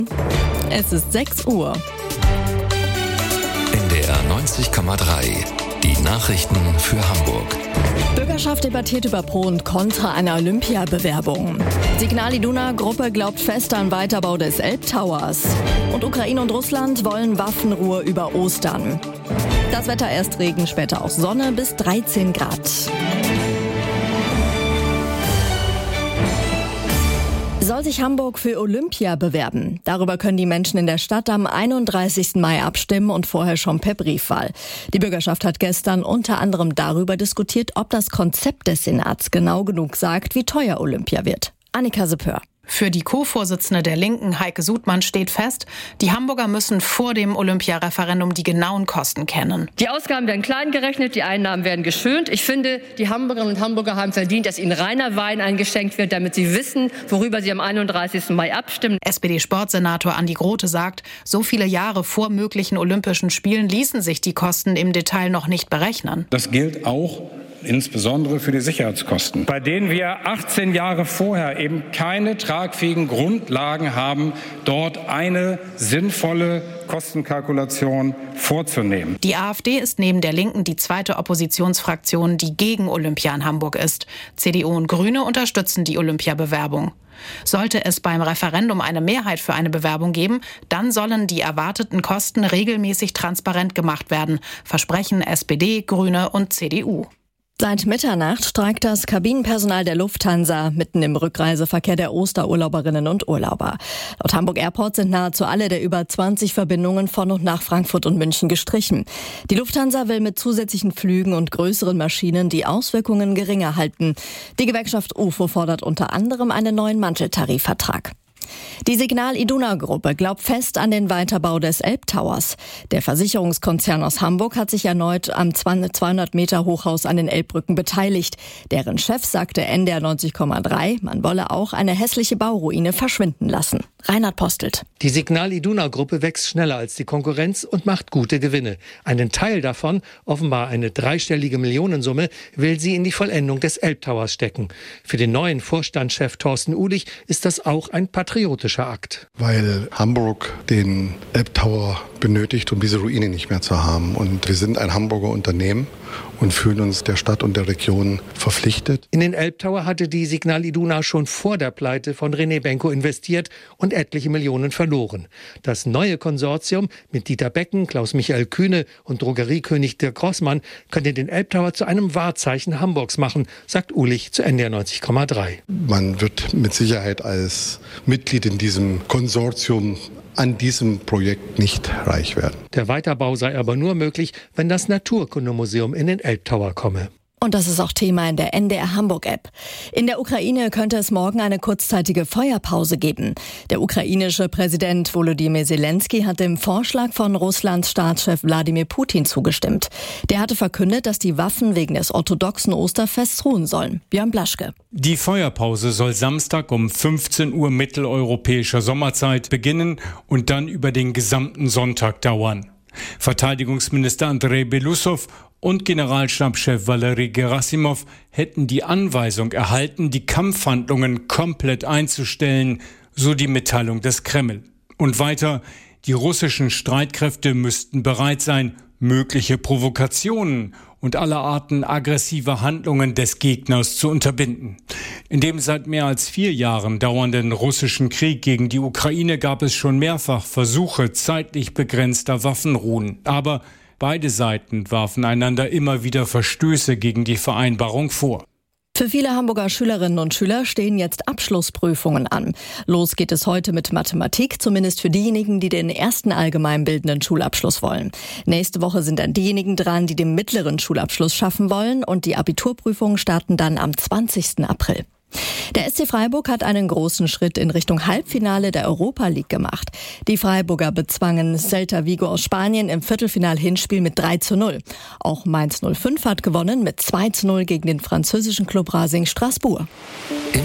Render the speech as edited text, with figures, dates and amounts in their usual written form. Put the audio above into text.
Es ist 6 Uhr. NDR 90,3. Die Nachrichten für Hamburg. Bürgerschaft debattiert über Pro und Contra einer Olympiabewerbung. Signal Iduna Gruppe glaubt fest an Weiterbau des Elbtowers. Und Ukraine und Russland wollen Waffenruhe über Ostern. Das Wetter, erst Regen, später auch Sonne bis 13 Grad. Soll sich Hamburg für Olympia bewerben? Darüber können die Menschen in der Stadt am 31. Mai abstimmen und vorher schon per Briefwahl. Die Bürgerschaft hat gestern unter anderem darüber diskutiert, ob das Konzept des Senats genau genug sagt, wie teuer Olympia wird. Annika Seppör. Für die Co-Vorsitzende der Linken, Heike Sudmann, steht fest, die Hamburger müssen vor dem Olympiareferendum die genauen Kosten kennen. Die Ausgaben werden klein gerechnet, die Einnahmen werden geschönt. Ich finde, die Hamburgerinnen und Hamburger haben verdient, dass ihnen reiner Wein eingeschenkt wird, damit sie wissen, worüber sie am 31. Mai abstimmen. SPD-Sportsenator Andi Grote sagt, so viele Jahre vor möglichen Olympischen Spielen ließen sich die Kosten im Detail noch nicht berechnen. Das gilt auch insbesondere für die Sicherheitskosten, bei denen wir 18 Jahre vorher eben keine tragfähigen Grundlagen haben, dort eine sinnvolle Kostenkalkulation vorzunehmen. Die AfD ist neben der Linken die zweite Oppositionsfraktion, die gegen Olympia in Hamburg ist. CDU und Grüne unterstützen die Olympiabewerbung. Sollte es beim Referendum eine Mehrheit für eine Bewerbung geben, dann sollen die erwarteten Kosten regelmäßig transparent gemacht werden, versprechen SPD, Grüne und CDU. Seit Mitternacht streikt das Kabinenpersonal der Lufthansa mitten im Rückreiseverkehr der Osterurlauberinnen und Urlauber. Laut Hamburg Airport sind nahezu alle der über 20 Verbindungen von und nach Frankfurt und München gestrichen. Die Lufthansa will mit zusätzlichen Flügen und größeren Maschinen die Auswirkungen geringer halten. Die Gewerkschaft UFO fordert unter anderem einen neuen Manteltarifvertrag. Die Signal Iduna Gruppe glaubt fest an den Weiterbau des Elbtowers. Der Versicherungskonzern aus Hamburg hat sich erneut am 200 Meter Hochhaus an den Elbbrücken beteiligt. Deren Chef sagte NDR 90,3, man wolle auch eine hässliche Bauruine verschwinden lassen. Reinhard Postelt. Die Signal Iduna Gruppe wächst schneller als die Konkurrenz und macht gute Gewinne. Einen Teil davon, offenbar eine dreistellige Millionensumme, will sie in die Vollendung des Elbtowers stecken. Für den neuen Vorstandschef Thorsten Uhlich ist das auch ein patriotischer Akt. Weil Hamburg den Elbtower benötigt, um diese Ruine nicht mehr zu haben. Und wir sind ein Hamburger Unternehmen und fühlen uns der Stadt und der Region verpflichtet. In den Elbtower hatte die Signal Iduna schon vor der Pleite von René Benko investiert und etliche Millionen verloren. Das neue Konsortium mit Dieter Becken, Klaus-Michael Kühne und Drogeriekönig Dirk Grossmann könnte den Elbtower zu einem Wahrzeichen Hamburgs machen, sagt Uhlich zu NDR 90,3. Man wird mit Sicherheit als Mitglied in diesem Konsortium an diesem Projekt nicht reich werden. Der Weiterbau sei aber nur möglich, wenn das Naturkundemuseum in den Elbtower komme. Und das ist auch Thema in der NDR Hamburg-App. In der Ukraine könnte es morgen eine kurzzeitige Feuerpause geben. Der ukrainische Präsident Volodymyr Zelensky hat dem Vorschlag von Russlands Staatschef Wladimir Putin zugestimmt. Der hatte verkündet, dass die Waffen wegen des orthodoxen Osterfests ruhen sollen. Björn Blaschke. Die Feuerpause soll Samstag um 15 Uhr mitteleuropäischer Sommerzeit beginnen und dann über den gesamten Sonntag dauern. Verteidigungsminister Andrei Beloussow und Generalstabschef Valery Gerasimov hätten die Anweisung erhalten, die Kampfhandlungen komplett einzustellen, so die Mitteilung des Kreml. Und weiter, die russischen Streitkräfte müssten bereit sein, mögliche Provokationen und alle Arten aggressiver Handlungen des Gegners zu unterbinden. In dem seit mehr als 4 Jahren dauernden russischen Krieg gegen die Ukraine gab es schon mehrfach Versuche zeitlich begrenzter Waffenruhen. Aber beide Seiten warfen einander immer wieder Verstöße gegen die Vereinbarung vor. Für viele Hamburger Schülerinnen und Schüler stehen jetzt Abschlussprüfungen an. Los geht es heute mit Mathematik, zumindest für diejenigen, die den ersten allgemeinbildenden Schulabschluss wollen. Nächste Woche sind dann diejenigen dran, die den mittleren Schulabschluss schaffen wollen, und die Abiturprüfungen starten dann am 20. April. Der SC Freiburg hat einen großen Schritt in Richtung Halbfinale der Europa League gemacht. Die Freiburger bezwangen Celta Vigo aus Spanien im Viertelfinal-Hinspiel mit 3:0. Auch Mainz 05 hat gewonnen mit 2:0 gegen den französischen Club Racing Strasbourg.